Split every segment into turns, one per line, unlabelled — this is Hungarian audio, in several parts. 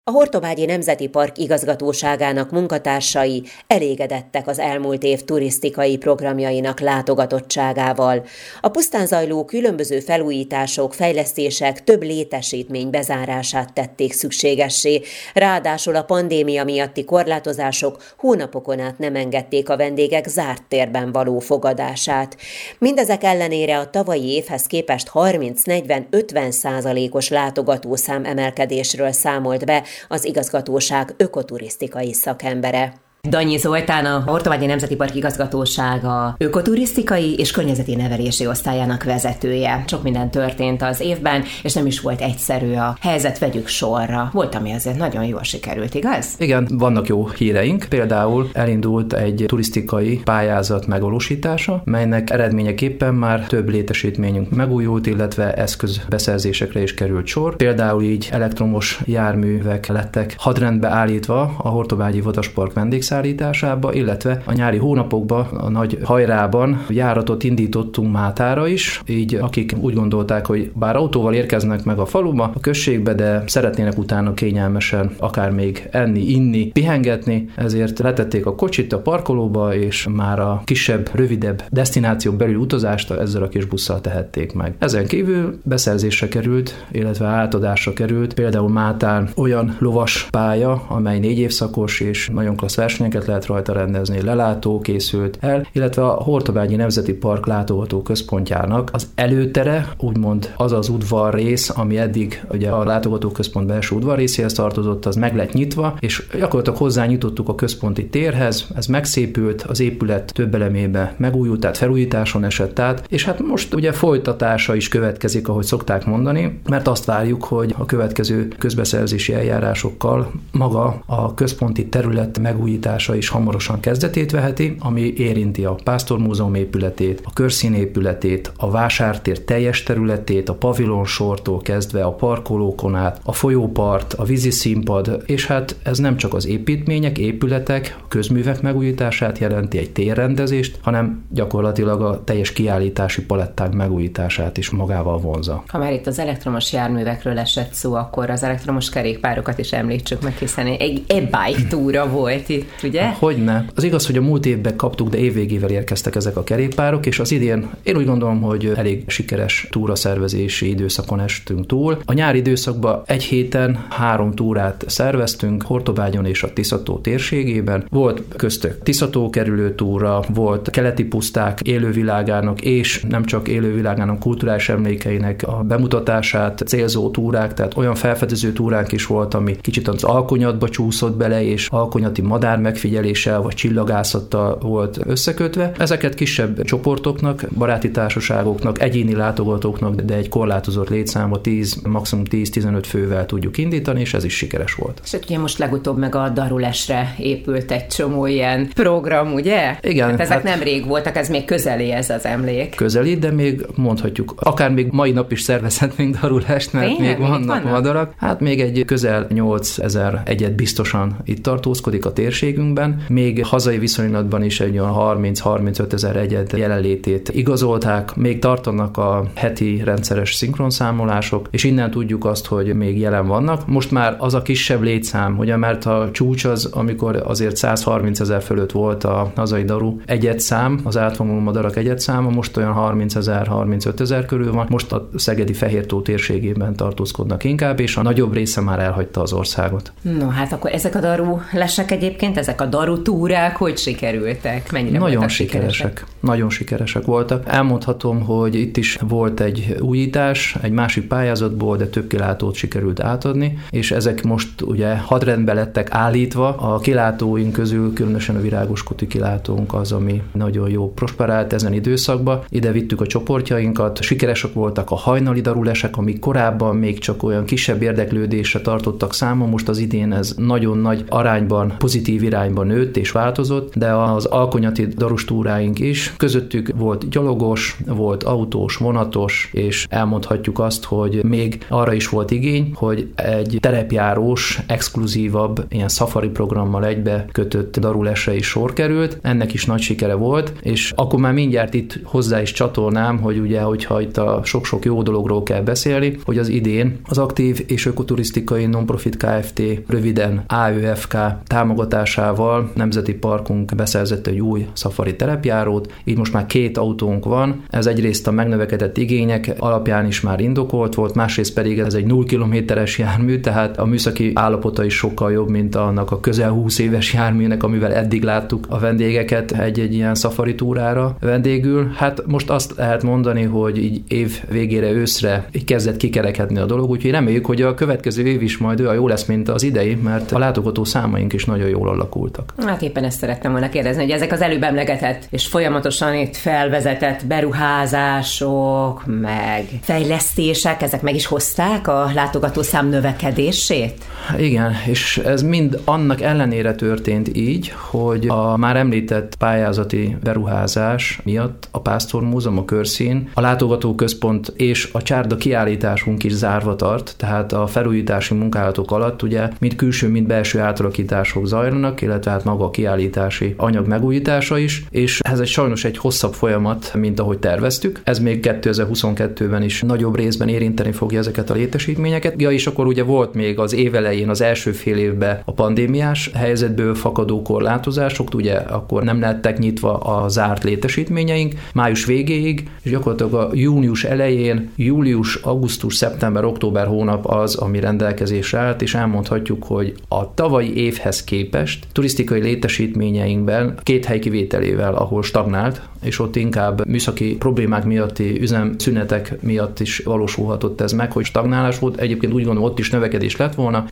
A Hortobágyi Nemzeti Park igazgatóságának munkatársai elégedettek az elmúlt év turisztikai programjainak látogatottságával. A pusztán zajló különböző felújítások, fejlesztések több létesítmény bezárását tették szükségessé, ráadásul a pandémia miatti korlátozások hónapokon át nem engedték a vendégek zárt térben való fogadását. Mindezek ellenére a tavalyi évhez képest 30-40-50%-os látogatószám emelkedésről számolt be az igazgatóság ökoturisztikai szakembere. Danyi Zoltán, a Hortobágyi Nemzeti Park igazgatósága ökoturisztikai és környezeti nevelési osztályának vezetője. Sok minden történt az évben, és nem is volt egyszerű a helyzet, vegyük sorra. Volt, ami azért nagyon jól sikerült, igaz?
Igen, vannak jó híreink. Például elindult egy turisztikai pályázat megvalósítása, melynek eredményeképpen már több létesítményünk megújult, illetve eszközbeszerzésekre is került sor. Például így elektromos járművek lettek hadrendbe állítva a Hortobágyi Vadaspark vendégszállításába, illetve a nyári hónapokban, a nagy hajrában járatot indítottunk Mátára is, így akik úgy gondolták, hogy bár autóval érkeznek meg a faluba, a községbe, de szeretnének utána kényelmesen akár még enni, inni, pihengetni, ezért letették a kocsit a parkolóba, és már a kisebb, rövidebb desztináció belül utazást ezzel a kis busszal tehették meg. Ezen kívül beszerzésre került, illetve átadásra került például Mátán olyan lovas pálya, amely 4 évszakos és nagyon klassz versenyeket lehet rajta rendezni, lelátó készült el, illetve a Hortobágyi Nemzeti Park látogató központjának az előtere, úgymond az az udvarrész, ami eddig ugye a látogatóközpont belső udvarrészéhez tartozott, az meg lett nyitva, és gyakorlatilag hozzányitottuk a központi térhez, ez megszépült, az épület több elemébe megújult, tehát felújításon esett át, és hát most ugye folytatása is következik, ahogy szokták mondani, mert azt várjuk, hogy a következő közbeszerzési eljárásokkal maga a központi terület megújítása is hamarosan kezdetét veheti, ami érinti a Pásztor Múzeum épületét, a Körszín épületét, a vásártér teljes területét, a pavilonsortól kezdve a parkolókon át, a folyópart, a víziszínpad, és hát ez nem csak az építmények, épületek, közművek megújítását jelenti, egy térrendezést, hanem gyakorlatilag a teljes kiállítási palettánk megújítását is magával vonza.
Ha már itt az elektromos járművekről esett szó, akkor az elektromos kerékpárokat is említsük meg, hiszen egy e-bike túra volt itt, ugye?
Hogyne. Az igaz, hogy a múlt évben kaptuk, de évvégével érkeztek ezek a kerékpárok, és az idén én úgy gondolom, hogy elég sikeres túraszervezési időszakon estünk túl. A nyári időszakban egy héten 3 túrát szerveztünk Hortobágyon és a Tiszató térségében. Volt köztük Tiszató kerülő túra, volt keleti puszták élővilágának, és nem csak élővilágának, kulturális emlékeinek a bemutatását célzó túrák, tehát olyan felfedező túránk is volt, ami kicsit az alkonyatba csúszott bele, és alkonyati madár megfigyeléssel vagy csillagászattal volt összekötve. Ezeket kisebb csoportoknak, baráti társaságoknak, egyéni látogatóknak, de egy korlátozott létszámba 10, maximum 10-15 fővel tudjuk indítani, és ez is sikeres volt.
És ugye most legutóbb meg a Darulesre épült egy csomó ilyen program, ugye?
Igen.
Hát ezek nem rég voltak, ez még közeli ez az emlék.
Közeli, de még mondhatjuk, akár még mai nap is szervezhetnénk Darulest, mert még vannak madarak. Hát még egy közel 8000 egyed biztosan itt tartózkodik a térségünkben. Még hazai viszonylatban is egy olyan 30-35 ezer egyed jelenlétét igazolták, még tartanak a heti rendszeres szinkronszámolások, és innen tudjuk azt, hogy még jelen vannak. Most már az a kisebb létszám, ugye, mert a csúcs az, amikor azért 130 ezer fölött volt a hazai daru egyedszám, az átvonuló madarak egyedszáma, most olyan 30 ezer, 35 ezer körül van. Most a szegedi Fehértó térségében tartózkodnak inkább, és a nagyobb része már elhagyta az országot.
No, hát akkor ezek a darulesek egyébként, ezek a darutúrák hogy sikerültek? Mennyire
nagyon sikeresek? Nagyon sikeresek voltak. Elmondhatom, hogy itt is volt egy újítás, egy másik pályázatból, de több kilátót sikerült átadni, és ezek most ugye hadrendbe lettek állítva. A kilátóink közül különösen a Virágoskuti kilátónk az, ami nagyon jó prosperált ezen időszakban. Ide vittük a csoportjainkat, sikeresek voltak a hajnali darulesek, amik korábban még csak olyan kisebb érdeklődésre tartottak számon, most az idén ez nagyon nagy arányban pozitív irányba nőtt és változott, de az alkonyati darustúráink is, közöttük volt gyalogos, volt autós, vonatos, és elmondhatjuk azt, hogy még arra is volt igény, hogy egy terepjárós, exkluzívabb, ilyen safari programmal egybe kötött darulesre is sor került. Ennek is nagy sikere volt, és akkor már mindjárt itt hozzá is csatolnám, hogy ugye, hogyha itt a sok-sok jó dologról kell beszélni, hogy az idén az Aktív és Ökoturisztikai Nonprofit Kft., röviden AÖFK támogatásával Nemzeti Parkunk beszerzett egy új szafari terepjárót, így most már 2 autónk van, ez egyrészt a megnövekedett igények alapján is már indokolt volt, másrészt pedig ez egy 0 kilométeres jármű, tehát a műszaki állapota is sokkal jobb, mint annak a közel 20 éves járműnek, amivel eddig láttuk a vendégeket egy ilyen szafari túrára vendégül. Hát most azt lehet mondani, hogy így év végére, őszre így kezdett kikerekedni a dolog, úgyhogy reméljük, hogy a következő év is majd olyan jó lesz, mint az idei, mert a látogató számaink is nagyon jól alakultak.
Hát éppen ezt szerettem volna kérdezni, hogy ezek az előbb emlegetett és folyamatosan itt felvezetett beruházások, meg fejlesztések, ezek meg is hozták a látogatószám növekedését?
Igen, és ez mind annak ellenére történt így, hogy a már említett pályázati beruházás miatt a Pásztor Múzeum, a Körszín, a látogatóközpont és a csárda kiállításunk is zárva tart, tehát a felújítási munkálatok alatt ugye mind külső, mind belső átalakítások zajlanak, illetve hát maga a kiállítási anyag megújítása is, és ez sajnos egy hosszabb folyamat, mint ahogy terveztük. Ez még 2022-ben is nagyobb részben érinteni fogja ezeket a létesítményeket. Ja, és akkor ugye volt még az év elején, az első fél évben a pandémiás helyzetből fakadó korlátozások, ugye akkor nem lettek nyitva a zárt létesítményeink május végéig, és gyakorlatilag a június elején, július, augusztus, szeptember, október hónap az, ami rendelkezésre állt, és elmondhatjuk, hogy a tavalyi évhez képest turisztikai létesítményeinkben 2 hely kivételével, ahol stagnált, és ott inkább műszaki problémák miatti üzemszünetek miatt is valósulhatott ez meg, hogy stagnálás volt. Egyébként úgy gondolom, ott is növekedés lett volna.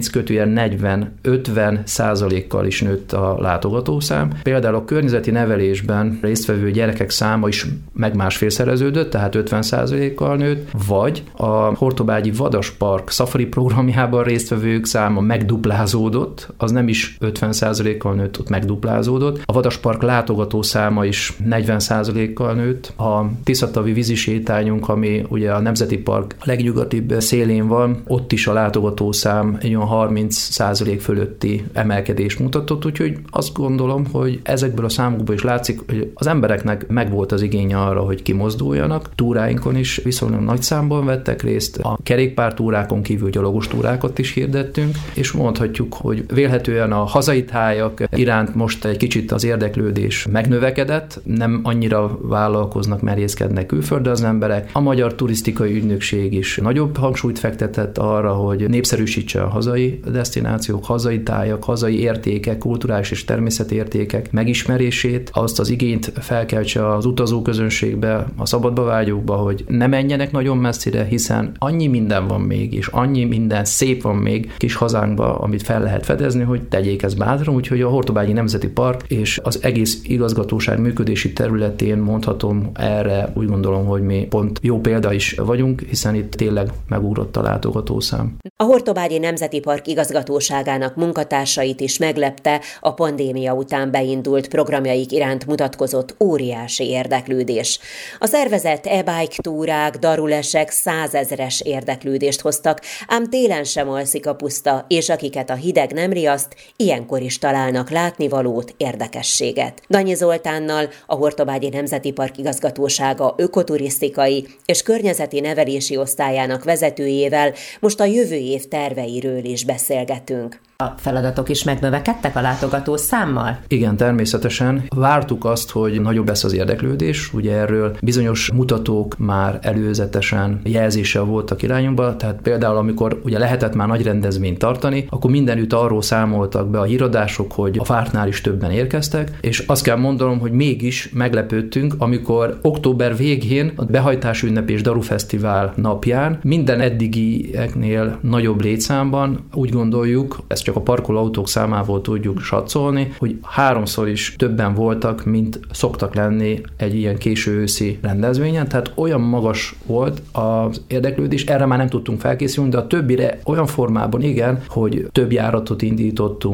30-40-50% is nőtt a látogatószám. Például a környezeti nevelésben résztvevő gyerekek száma is meg másfélszereződött, tehát 50%-kal nőtt, vagy a Hortobágyi Vadaspark szafari programjában résztvevők száma megduplázódott, az nem is 50%-kal nőtt, ott megduplázódott. A Vadaspark látogató száma is 40%-kal nőtt. A Tiszatavi vízisétányunk, ami ugye a Nemzeti Park legnyugatibb szélén van, ott is a látogatószám egy olyan 30% fölötti emelkedést mutatott, úgyhogy azt gondolom, hogy ezekből a számokból is látszik, hogy az embereknek megvolt az igénye arra, hogy kimozduljanak. Túráinkon is viszonylag nagy számban vettek részt, a kerékpártúrákon kívül gyalogos túrákat is hirdettünk, és mondhatjuk, hogy vélhetően a hazai tájak iránt most egy kicsit az érdeklődés megnövekedett, nem annyira vállalkoznak, merészkednek külföldre az emberek. A Magyar Turisztikai Ügynökség is nagyobb hangsúlyt fektetett arra, hogy népszerűsítse a hazai desztinációk, hazai tájak, hazai értékek, kulturális és természeti értékek megismerését, azt az igényt felkeltse az utazóközönségbe, a szabadba vágyókba, hogy ne menjenek nagyon messzire, hiszen annyi minden van még, és annyi minden szép van még kis hazánkba, amit fel lehet fedezni, hogy tegyék ezt bátran, úgyhogy a Hortobágyi Nemzeti Park és az egész igazgatóság működési területén mondhatom erre, úgy gondolom, hogy mi pont jó példa is vagyunk, hiszen itt tényleg megugrott a látogatószám.
A Hortobágyi Nemzeti Park igazgatóságának munkatársait is meglepte a pandémia után beindult programjaik iránt mutatkozott óriási érdeklődés. A szervezett e-bike túrák, darulesek 100 000-es érdeklődést hoztak, ám télen sem alszik a puszta, és akiket a hideg nem riaszt, ilyenkor is találnak látnivalót, érdekességet. Danyi Zoltánnal, a Hortobágyi Nemzeti Park igazgatósága ökoturisztikai és környezeti nevelési osztályának vezetőjével most a jövő év terveiről is beszélgetünk. A feladatok is megnövekedtek a látogató számmal?
Igen, természetesen. Vártuk azt, hogy nagyobb lesz az érdeklődés, ugye erről bizonyos mutatók már előzetesen jelzéssel voltak irányunkba, tehát például amikor ugye lehetett már nagy rendezvényt tartani, akkor mindenütt arról számoltak be a híradások, hogy a vártnál is többen érkeztek, és azt kell mondanom, hogy mégis meglepődtünk, amikor október végén a behajtás ünnep és Darufesztivál napján minden eddigieknél nagyobb létszámban úgy gondoljuk, ezt csak a parkolóautók számából tudjuk satszolni, hogy 3-szor is többen voltak, mint szoktak lenni egy ilyen késő őszi rendezvényen, tehát olyan magas volt az érdeklődés, erre már nem tudtunk felkészülni, de a többire olyan formában igen, hogy több járatot indítottunk, több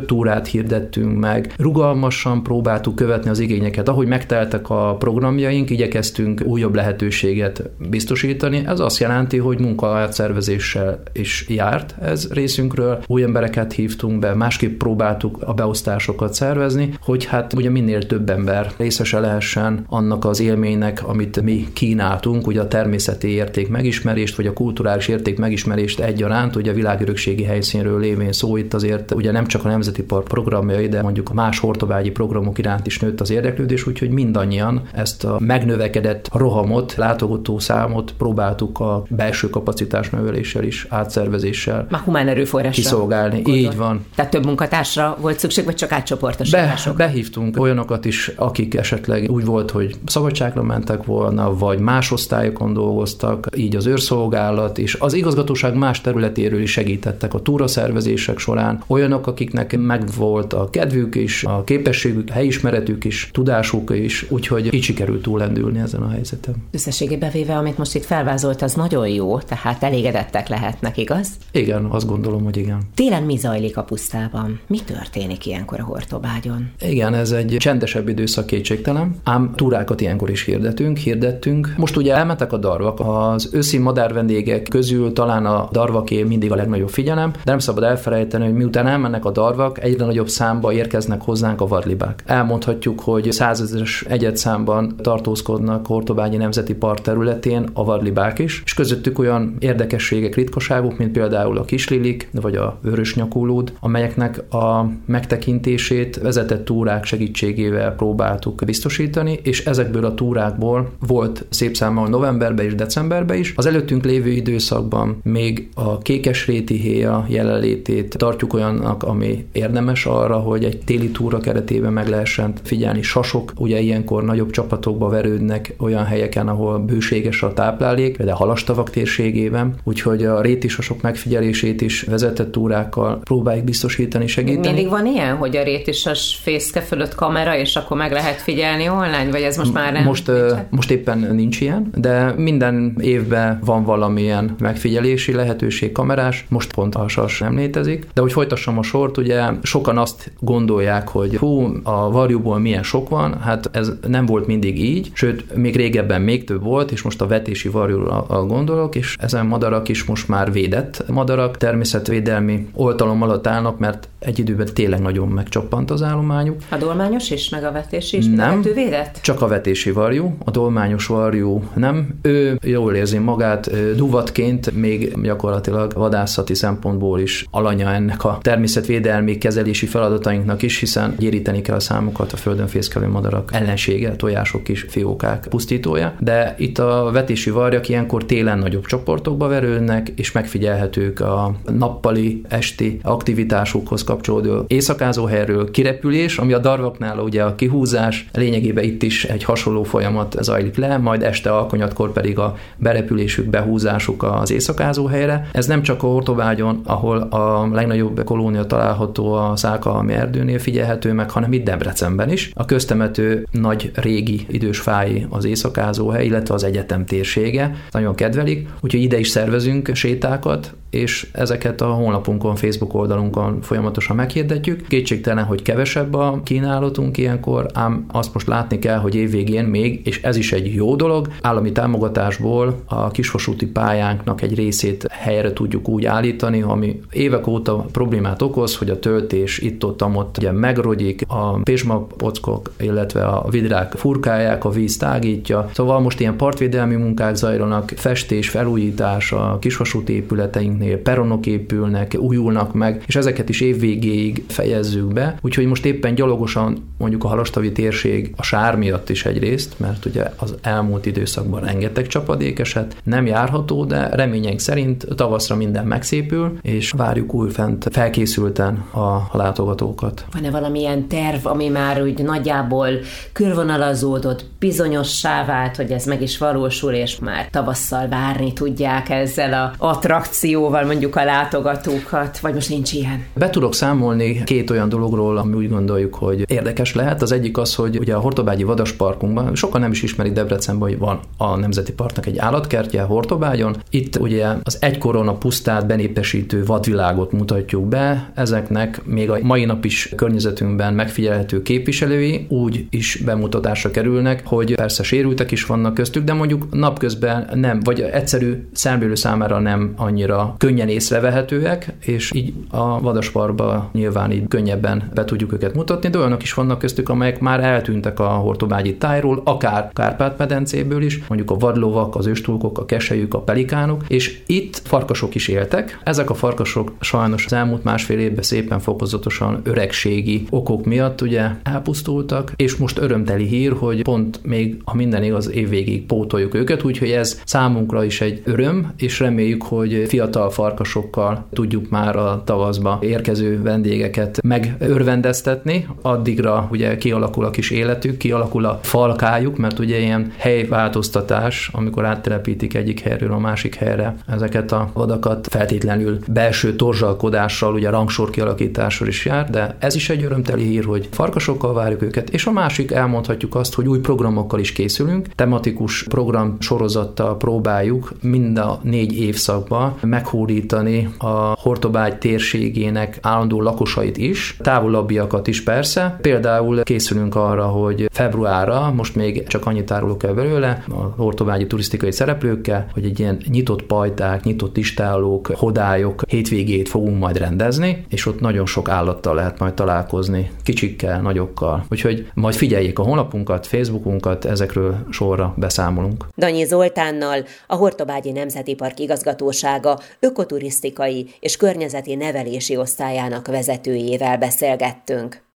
túrát hirdettünk meg, rugalmasan próbáltuk követni az igényeket. Ahogy megteltek a programjaink, igyekeztünk újabb lehetőséget biztosítani. Ez azt jelenti, hogy munkaátszervezéssel is járt ez részünkről. Új embereket hívtunk be, másképp próbáltuk a beosztásokat szervezni, hogy hát ugye minél több ember részese lehessen annak az élménynek, amit mi kínáltunk, ugye a természeti érték megismerést, vagy a kulturális érték megismerést egyaránt, ugye a világörökségi helyszínről lévén szó, itt azért ugye nem csak a Nemzeti Park programjai, de mondjuk más hortobágyi programok iránt is nőtt az érdeklődés, úgyhogy mindannyian ezt a megnövekedett rohamot, látogató számot próbáltuk a belső kapacitás növeléssel is, átszervezéssel
már humán erőforrásra
kiszolgálni. Gondol. Így van.
Tehát több munkatársra volt szükség, vagy csak átcsoportosítások?
Behívtunk olyanokat is, akik esetleg úgy volt, hogy szabadságra mentek volna, vagy más osztályokon dolgoztak, így az őrszolgálat és az igazgatóság más területéről is segítettek a túraszervezések során. Olyanok, akiknek megvolt a kedvük is, a képességük, helyismeretük is, tudásuk is, úgyhogy így sikerült túllendülni ezen a helyzeten.
Összességében véve, amit most itt felvázolt, az nagyon jó, tehát elégedettek lehetnek, igaz?
Igen, azt gondolom, hogy igen.
Télen mi zajlik a pusztában? Mi történik ilyenkor a Hortobágyon?
Igen, ez egy csendesebb időszak kétségtelen, ám túrákat ilyenkor is hirdettünk. Most ugye elmentek a darvak, az őszi madárvendégek közül talán a darvaké mindig a legnagyobb figyelem, de nem szabad elfelejteni, hogy miután elmennek a darvak, egyre nagyobb számba érkeznek hozzánk a vadlibák. Elmondhatjuk, hogy 100 000-es egyedszámban tartózkodnak Hortobágyi Nemzeti Park területén a vadlibák is, és közöttük olyan érdekességek, ritkaságok, mint például a kislilik, vagy a vörösnyakúlód, amelyeknek a megtekintését vezetett túrák segítségével próbáltuk biztosítani, és ezekből a túrákból volt szép számmal novemberben és decemberben is. Az előttünk lévő időszakban még a kékesréti héja jelenlétét tartjuk olyannak, ami érdemes arra, hogy egy téli túra keretében meg lehessen figyelni. Sasok ugye ilyenkor nagyobb csapatokba verődnek olyan helyeken, ahol bőséges a táplálék, például Halastavak térségében, úgyhogy a réti sasok megfigyelését is vezetett túrákkal próbáljuk biztosítani, segíteni.
Mindig van ilyen, hogy a réti sas fészke fölött kamera, és akkor meg lehet figyelni online, vagy ez most már nem?
Most éppen nincs ilyen, de minden évben van valamilyen megfigyelési lehetőség, kamerás, most pont a sas nem létezik, de hogy folytassam a sort, ugye sokan azt gondolják, hogy a varjúból milyen sok van, hát ez nem volt mindig így, sőt, még régebben még több volt, és most a vetési varjúra gondolok, és ezen madarak is most már védett madarak, természetvédelmi oltalom alatt állnak, mert egy időben tényleg nagyon megcsappant az állományuk.
A dolmányos is, meg a vetési is?
Nem,
védett?
csak a vetési varjú, a dolmányos varjú nem. Ő jól érzi magát, duvatként még gyakorlatilag vadászati szempontból is alanya ennek a természetvédelmi kezelési feladatainknak is, hiszen gyéríteni kell a számukat a földön fészkelő madarak ellensége, tojások, kis fiókák pusztítója, de itt a vetési varjak ilyenkor télen nagyobb csoportokba verődnek, és megfigyelhetők a nappali, esti aktivitásukhoz kapcsolódó éjszakázó helyről kirepülés, ami a darvaknál ugye a kihúzás, lényegében itt is egy hasonló folyamat zajlik le, majd este alkonyatkor pedig a berepülésük, behúzásuk az éjszakázó helyre. Ez nem csak a Hortobágyon, ahol a legnagyobb kolónia található a Szálkalmi erdőnél figyelhető meg, hanem itt Debrecenben is. A köztemető nagy régi idős fái az éjszakázó hely, illetve az egyetem térsége. Nagyon kedvelik, úgyhogy ide is szervezünk sétákat, és ezeket a honlapunkon, Facebook oldalunkon folyamatosan meghirdetjük. Kétségtelen, hogy kevesebb a kínálatunk ilyenkor, ám azt most látni kell, hogy évvégén még, és ez is egy jó dolog, állami támogatásból a kisvasúti pályánknak egy részét helyre tudjuk úgy állítani, ami évek óta problémát okoz, hogy a töltés itt-ott ugye megrogyik, a pésmapockok, illetve a vidrák furkálják, a víz tágítja. Szóval most ilyen partvédelmi munkák zajlanak, festés, felújítás a kisvasúti épületeinknél, peronok épülnek, újulnak meg, és ezeket is évvégéig fejezzük be. Úgyhogy most éppen gyalogosan mondjuk a halastavi térség a sár miatt is egyrészt, mert ugye az elmúlt időszakban rengeteg csapadék esett, nem járható, de reményeink szerint tavaszra minden megszépül, és várjuk újfent felkészülten a látogatókat.
Van-e valamilyen terv, ami már úgy nagyjából körvonalazódott, bizonyossá vált, hogy ez meg is valósul, és már tavasszal várni tudják ezzel az attrakcióval motivációval mondjuk a látogatókat, vagy most nincs ilyen?
Be tudok számolni 2 olyan dologról, ami úgy gondoljuk, hogy érdekes lehet. Az egyik az, hogy ugye a Hortobágyi Vadasparkunkban, sokan nem is ismerik Debrecenben, hogy van a Nemzeti Parknak egy állatkertje Hortobágyon. Itt ugye az egykoron a pusztát benépesítő vadvilágot mutatjuk be, ezeknek még a mai nap is környezetünkben megfigyelhető képviselői úgy is bemutatásra kerülnek, hogy persze sérültek is vannak köztük, de mondjuk napközben nem, vagy egyszerű szemlélő számára nem annyira könnyen észrevehetőek, és így a Vadasparkba nyilván így könnyebben be tudjuk őket mutatni, de olyanok is vannak köztük, amelyek már eltűntek a hortobágyi tájról, akár Kárpát-medencéből is, mondjuk a vadlovak, az őstulkok, a keselyük, a pelikánok, és itt farkasok is éltek. Ezek a farkasok sajnos az elmúlt másfél évben szépen fokozatosan öregségi okok miatt ugye elpusztultak, és most örömteli hír, hogy pont még, ha minden igaz, évvégig pótoljuk őket, úgyhogy ez számunkra is egy öröm, és reméljük, hogy fiatal farkasokkal tudjuk már a tavaszba érkező vendégeket megörvendeztetni. Addigra ugye kialakul a kis életük, kialakul a falkájuk, mert ugye ilyen helyváltoztatás, amikor áttelepítik egyik helyről a másik helyre ezeket a vadakat, feltétlenül belső torzsalkodással, ugye rangsor kialakítással is jár, de ez is egy örömteli hír, hogy farkasokkal várjuk őket, és a másik elmondhatjuk azt, hogy új programokkal is készülünk, tematikus program sorozattal próbáljuk mind a 4 évszakban meghódítani a Hortobágy térségének állandó lakosait is, távolabbiakat is persze. Például készülünk arra, hogy februárra, most még csak annyit árulok el belőle, a hortobágyi turisztikai szereplőkkel, hogy egy ilyen nyitott pajták, nyitott istállók, hodályok hétvégét fogunk majd rendezni, és ott nagyon sok állattal lehet majd találkozni, kicsikkel, nagyokkal. Úgyhogy majd figyeljék a honlapunkat, Facebookunkat, ezekről sorra beszámolunk.
Danyi Zoltánnal, a Hortobágyi Nemzeti Park igazgatósága ökoturisztikai és környezeti nevelési osztályának vezetőjével beszélgettünk.